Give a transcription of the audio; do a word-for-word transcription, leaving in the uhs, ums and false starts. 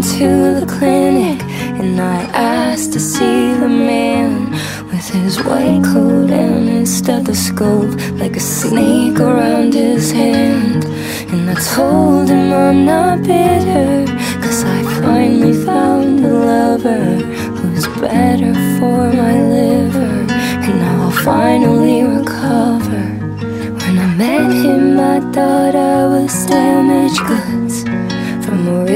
to the clinic and I asked to see the man with his white coat and his stethoscope like a snake around his hand. And I told him I'm not bitter, cause I finally found a lover who's better for my liver, and now I'll finally recover. When I met him I thought I was damaged goods,